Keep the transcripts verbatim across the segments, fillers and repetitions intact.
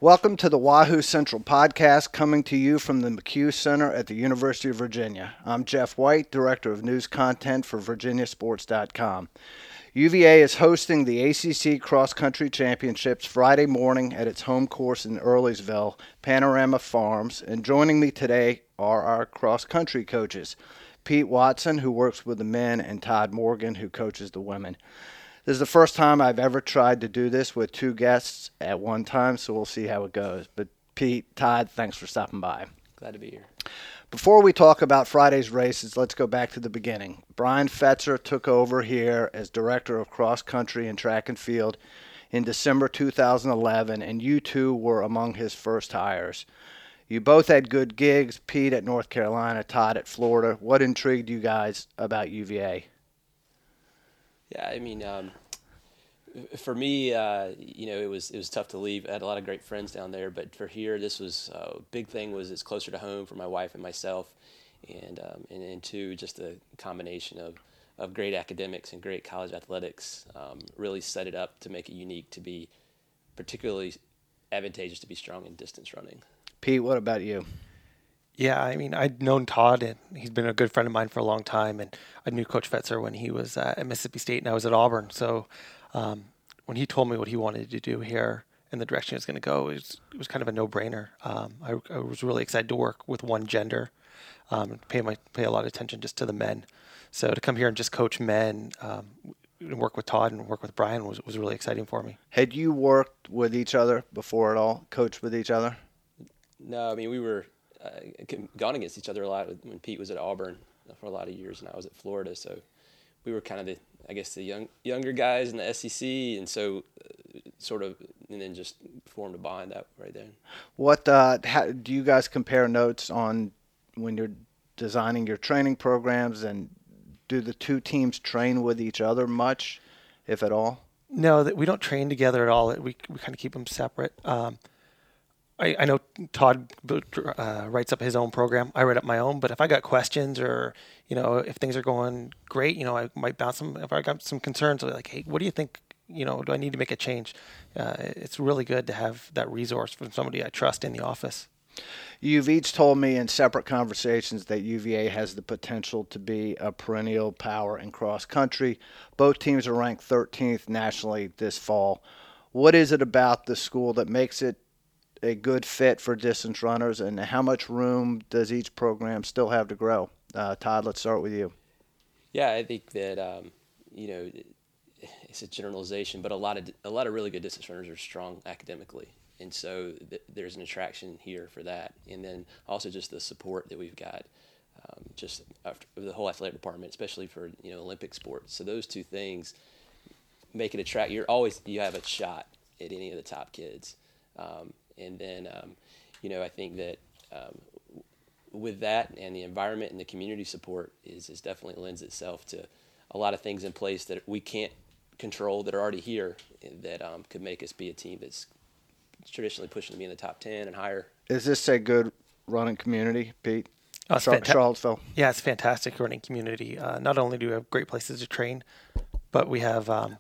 Welcome to the Wahoo Central Podcast, coming to you from the McHugh Center at the University of Virginia. I'm Jeff White, Director of News Content for Virginia Sports dot com. U V A is hosting the A C C Cross Country Championships Friday morning at its home course in Earlysville, Panorama Farms, and joining me today are our cross country coaches, Pete Watson, who works with the men, and Todd Morgan, who coaches the women. This is the first time I've ever tried to do this with two guests at one time, so we'll see how it goes. But Pete, Todd, thanks for stopping by. Glad to be here. Before we talk about Friday's races, let's go back to the beginning. Brian Fetzer took over here as Director of Cross Country and Track and Field in December two thousand eleven, and you two were among his first hires. You both had good gigs, Pete at North Carolina, Todd at Florida. What intrigued you guys about U V A? Yeah, I mean, um, for me, uh, you know, it was it was tough to leave. I had a lot of great friends down there, but for here, this was a uh, big thing. Was it's closer to home for my wife and myself, and um, and, and two, just a combination of, of great academics and great college athletics um, really set it up to make it unique, to be particularly advantageous to be strong in distance running. Pete, what about you? Yeah, I mean, I'd known Todd, and he's been a good friend of mine for a long time, and I knew Coach Fetzer when he was uh, at Mississippi State and I was at Auburn. So um, when he told me what he wanted to do here and the direction he was going to go, it was, it was kind of a no-brainer. Um, I, I was really excited to work with one gender um, and pay, my, pay a lot of attention just to the men. So to come here and just coach men um, and work with Todd and work with Brian was, was really exciting for me. Had you worked with each other before at all, coached with each other? No, I mean, we were – Uh, gone against each other a lot when Pete was at Auburn for a lot of years and I was at Florida. So we were kind of the, I guess, the young younger guys in the S E C, and so uh, sort of, and then just formed a bond that right there. What uh, how, do you guys compare notes on when you're designing your training programs, and do the two teams train with each other much, if at all? No, that we don't train together at all. We we kind of keep them separate. Um, I, I know Todd uh, writes up his own program. I write up my own. But if I got questions, or you know, if things are going great, you know, I might bounce them. If I got some concerns, I'll be like, hey, what do you think? You know, do I need to make a change? Uh, it's really good to have that resource from somebody I trust in the office. You've each told me in separate conversations that U V A has the potential to be a perennial power in cross country. Both teams are ranked thirteenth nationally this fall. What is it about the school that makes it a good fit for distance runners, and how much room does each program still have to grow? Uh, Todd, let's start with you. Yeah, I think that um, you know, it's a generalization, but a lot of a lot of really good distance runners are strong academically, and so th- there's an attraction here for that. And then also just the support that we've got, um, just after the whole athletic department, especially for you know Olympic sports. So those two things make it attract. You're always you have a shot at any of the top kids. Um, And then, um, you know, I think that um, with that and the environment and the community support is, is definitely lends itself to a lot of things in place that we can't control that are already here that um, could make us be a team that's traditionally pushing to be in the top ten and higher. Is this a good running community, Pete? Oh, it's Char- fanta- Charlottesville? Yeah, it's a fantastic running community. Uh, not only do we have great places to train, but we have um,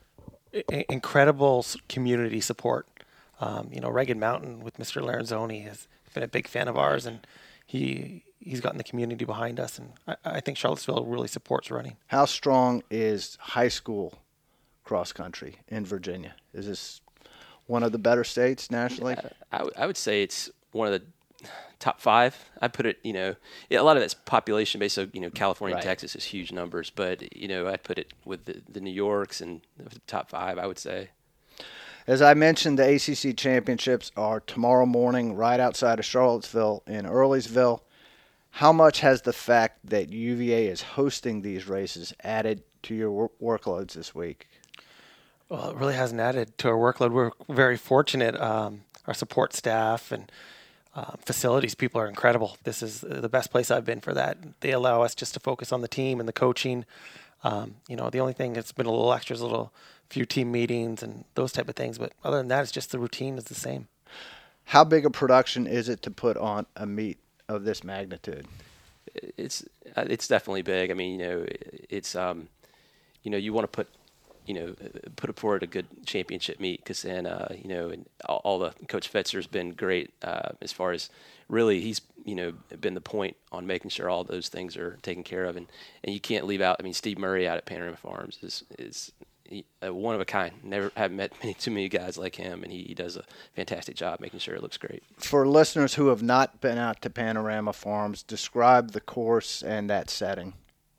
I- incredible community support. Um, you know, Ragged Mountain with Mister Laranzoni has been a big fan of ours, and he he's gotten the community behind us, and I, I think Charlottesville really supports running. How strong is high school cross country in Virginia? Is this one of the better states nationally? Yeah, I, w- I would say it's one of the top five. I put it, you know, yeah, a lot of that's population based. So you know, California Right. and Texas is huge numbers, but you know, I put it with the, the New Yorks and the top five. I would say. As I mentioned, the A C C championships are tomorrow morning right outside of Charlottesville in Earlysville. How much has the fact that U V A is hosting these races added to your wor- workloads this week? Well, it really hasn't added to our workload. We're very fortunate. Um, our support staff and uh, facilities people are incredible. This is the best place I've been for that. They allow us just to focus on the team and the coaching. Um, you know, the only thing that's been a little extra is a little few team meetings and those type of things. But other than that, it's just the routine is the same. How big a production is it to put on a meet of this magnitude? It's it's definitely big. I mean, you know, it's um, you know, you want to put you know, put forward a good championship meet, because then, uh, you know, and all, all the Coach Fetzer's been great uh, as far as really he's, you know, been the point on making sure all those things are taken care of. And, and you can't leave out, I mean, Steve Murray out at Panorama Farms is, is he, uh, one of a kind. Never have met many, too many guys like him, and he, he does a fantastic job making sure it looks great. For listeners who have not been out to Panorama Farms, describe the course and that setting.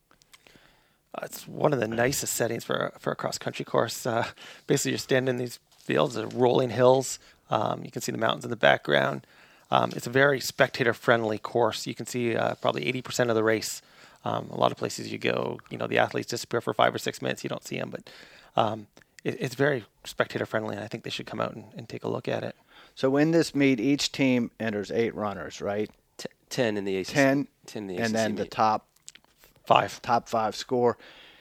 Uh, it's one of the nicest settings for a, for a cross-country course. Uh, basically, you're standing in these fields of rolling hills. Um, you can see the mountains in the background. Um, it's a very spectator-friendly course. You can see uh, probably eighty percent of the race. Um, a lot of places you go, you know, the athletes disappear for five or six minutes. You don't see them, but um, it, it's very spectator-friendly, and I think they should come out and, and take a look at it. So in this meet, each team enters eight runners, right? T- ten in the A C C. Ten, ten in the A C C and then meet. the top Five. top five score.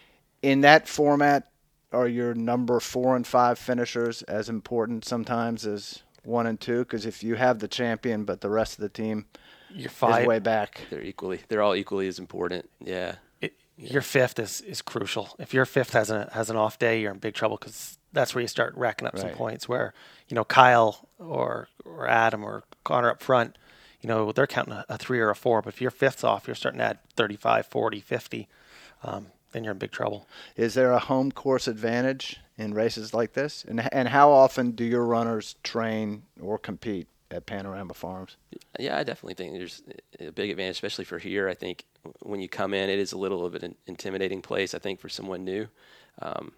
In that format, are your number four and five finishers as important sometimes as one and two? Because if you have the champion, but the rest of the team Your five, is way back. They're equally, they're all equally as important. Yeah. it, your fifth is, is crucial. If your fifth has a has an off day, you're in big trouble, because that's where you start racking up some Right. points. Where, you know, Kyle or or Adam or Connor up front, you know, they're counting a, a three or a four. But if your fifth's off, you're starting to add thirty-five, forty, fifty. Um, then you're in big trouble. Is there a home course advantage in races like this? And and how often do your runners train or compete at Panorama Farms? Yeah, I definitely think there's a big advantage, especially for here. I think when you come in, it is a little of an intimidating place, I think, for someone new. Um,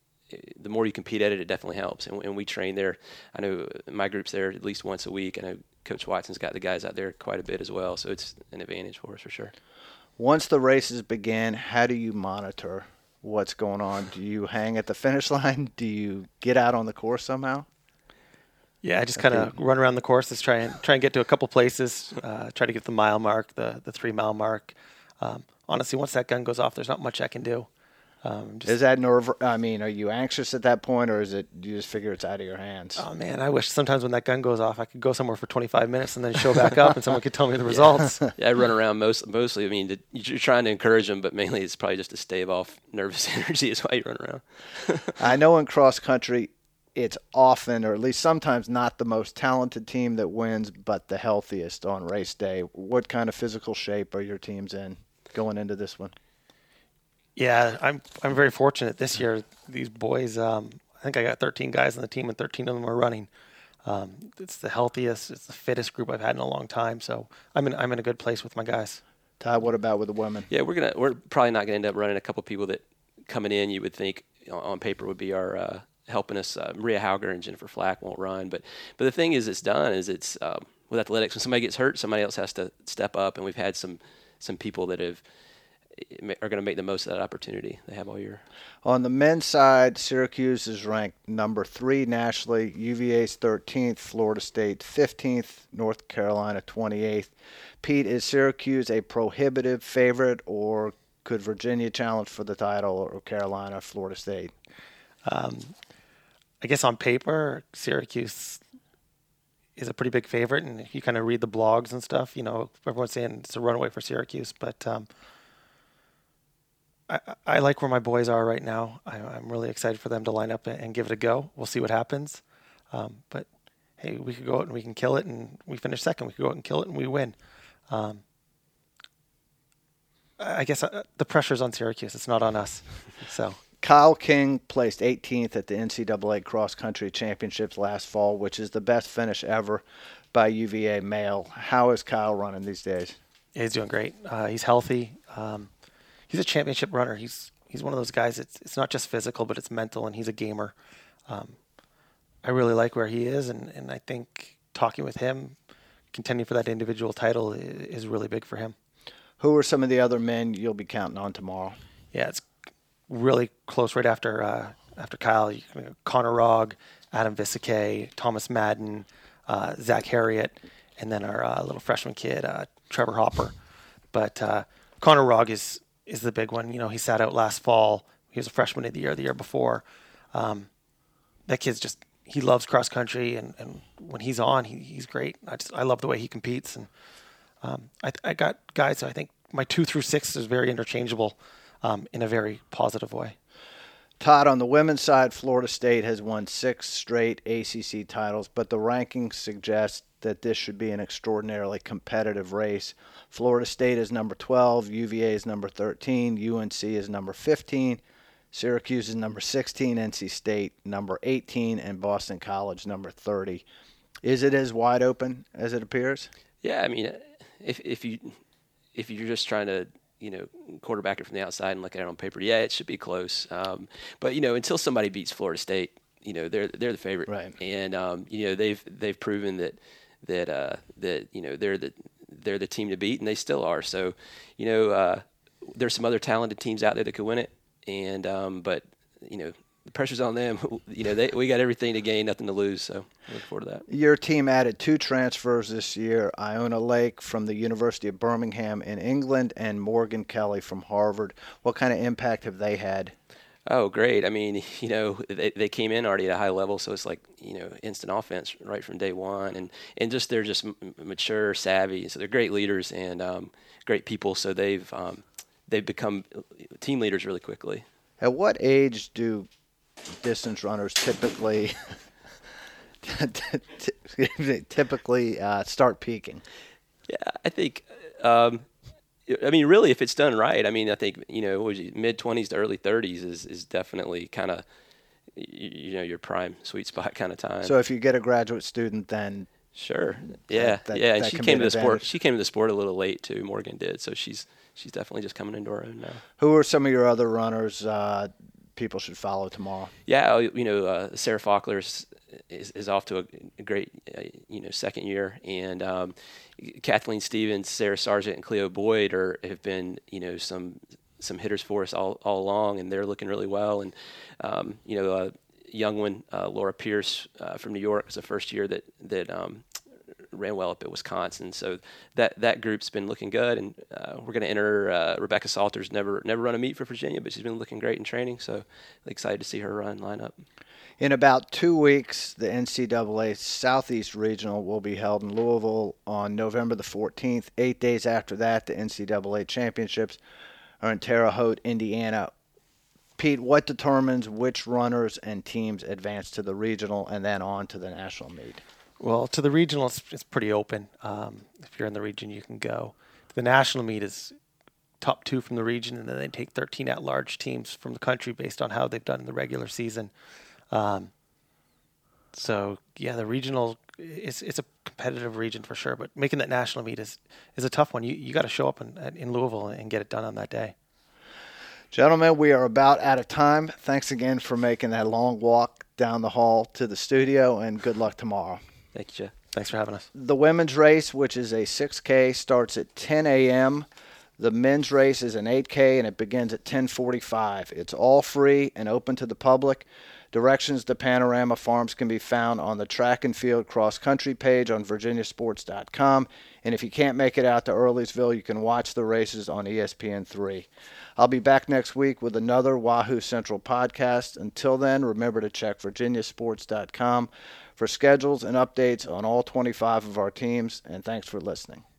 the more you compete at it, it definitely helps. And, and we train there. I know my group's there at least once a week. I know Coach Watson's got the guys out there quite a bit as well, so it's an advantage for us for sure. Once the races begin, how do you monitor what's going on? Do you hang at the finish line? Do you get out on the course somehow? Yeah, I just kind of run around the courses, try and try and get to a couple places, uh, try to get the mile mark, the the three mile mark. Um, honestly, once that gun goes off, there's not much I can do. Um, just, Is that nerve? I mean, are you anxious at that point, or is it you just figure it's out of your hands? oh man, I wish sometimes when that gun goes off, I could go somewhere for twenty-five minutes and then show back up, and someone could tell me the results. Yeah, I run around most, mostly. I mean, you're trying to encourage them, but mainly it's probably just to stave off nervous energy is why you run around. I know in cross country, it's often, or at least sometimes, not the most talented team that wins, but the healthiest on race day. What kind of physical shape are your teams in going into this one? Yeah, I'm I'm very fortunate this year. These boys, um, I think I got thirteen guys on the team, and thirteen of them are running. Um, it's the healthiest, it's the fittest group I've had in a long time. So I'm in I'm in a good place with my guys. Ty, what about with the women? Yeah, we're gonna we're probably not gonna end up running a couple people that coming in you would think on paper would be our uh, helping us. Uh, Maria Hauger and Jennifer Flack won't run, but but the thing is, it's done is it's um, with athletics. When somebody gets hurt, somebody else has to step up, and we've had some some people that have. Are going to make the most of that opportunity they have all year. On the men's side, Syracuse is ranked number three nationally, U V A's thirteenth, Florida State fifteenth, North Carolina twenty-eighth. Pete, is Syracuse a prohibitive favorite, or could Virginia challenge for the title, or Carolina, Florida State? Um, I guess on paper, Syracuse is a pretty big favorite, and if you kind of read the blogs and stuff, you know, everyone's saying it's a runaway for Syracuse, but um, I, I like where my boys are right now. I, I'm really excited for them to line up and, and give it a go. We'll see what happens. Um, but, hey, we could go out and we can kill it, and we finish second. We could go out and kill it, and we win. Um, I guess uh, the pressure's on Syracuse. It's not on us. So Kyle King placed eighteenth at the N C double A Cross Country Championships last fall, which is the best finish ever by U V A male. How is Kyle running these days? Yeah, he's doing great. Uh, he's healthy. Um, he's a championship runner. He's he's one of those guys. It's it's not just physical, but it's mental, and he's a gamer. Um, I really like where he is, and, and I think talking with him, contending for that individual title is, is really big for him. Who are some of the other men you'll be counting on tomorrow? Yeah, it's really close right after uh, after Kyle. You know, Connor Rogg, Adam Visike, Thomas Madden, uh, Zach Harriet, and then our uh, little freshman kid, uh, Trevor Hopper. But uh, Connor Rogg is is the big one. You know, he sat out last fall. He was a freshman of the year the year before. Um, that kid's just, he loves cross country, and, and when he's on, he, he's great. I just I love the way he competes, and um, I I got guys. I think my two through six is very interchangeable um, in a very positive way. Todd, on the women's side, Florida State has won six straight A C C titles, but the rankings suggest that this should be an extraordinarily competitive race. Florida State is number twelve, U V A is number thirteen, U N C is number fifteen, Syracuse is number sixteen, N C State number eighteen, and Boston College number thirty. Is it as wide open as it appears? Yeah, I mean, if if you if you're just trying to you know quarterback it from the outside and look at it on paper, yeah, it should be close. Um, but you know, until somebody beats Florida State, you know they're they're the favorite, right? And um, you know they've they've proven that that uh, that you know they're the they're the team to beat, and they still are. So, you know, uh, there's some other talented teams out there that could win it, and um, but you know. The pressure's on them. You know, they, we got everything to gain, nothing to lose. So I look forward to that. Your team added two transfers this year, Iona Lake from the University of Birmingham in England and Morgan Kelly from Harvard. What kind of impact have they had? Oh, great. I mean, you know, they, they came in already at a high level, so it's like, you know, instant offense right from day one. And, and just they're just mature, savvy. So they're great leaders and um, great people. So they've, um, they've become team leaders really quickly. At what age do distance runners typically typically uh, start peaking? Yeah, I think, um, I mean, really, if it's done right, I mean, I think, you know, mid twenties to early thirties is, is definitely kind of, you know, your prime sweet spot kind of time. So if you get a graduate student, then sure, yeah, that, that, yeah, and that she can came be to the an sport. advantage. She came to the sport a little late too. Morgan did, so she's she's definitely just coming into her own now. Who are some of your other runners uh, people should follow tomorrow? Yeah, you know, uh, Sarah Faulkner is, is, is off to a, a great, uh, you know, second year, and um, Kathleen Stevens, Sarah Sargent, and Cleo Boyd are have been, you know, some some hitters for us all, all along, and they're looking really well. And um, you know, a young one, uh, Laura Pierce uh, from New York, was the first year that that um, ran well up at Wisconsin. So that that group's been looking good, and uh, we're going to enter uh, Rebecca Salters. Never never run a meet for Virginia, but she's been looking great in training. So excited to see her run line up. In about two weeks, the N C double A Southeast Regional will be held in Louisville on November the fourteenth. Eight days after that, the N C double A Championships are in Terre Haute, Indiana. Pete, what determines which runners and teams advance to the regional and then on to the national meet? Well, to the regional, it's, it's pretty open. Um, if you're in the region, you can go. The national meet is top two from the region, and then they take thirteen at-large teams from the country based on how they've done in the regular season. Um, so, yeah, the regional, is it's a competitive region for sure, but making that national meet is, is a tough one. You you got to show up in, in Louisville and get it done on that day. Gentlemen, we are about out of time. Thanks again for making that long walk down the hall to the studio, and good luck tomorrow. Thank you, Jeff. Thanks for having us. The women's race, which is a six K, starts at ten a.m. The men's race is an eight K, and it begins at ten forty-five. It's all free and open to the public. Directions to Panorama Farms can be found on the track and field cross-country page on virginia sports dot com. And if you can't make it out to Earlysville, you can watch the races on E S P N three. I'll be back next week with another Wahoo Central podcast. Until then, remember to check virginia sports dot com for schedules and updates on all twenty-five of our teams. And thanks for listening.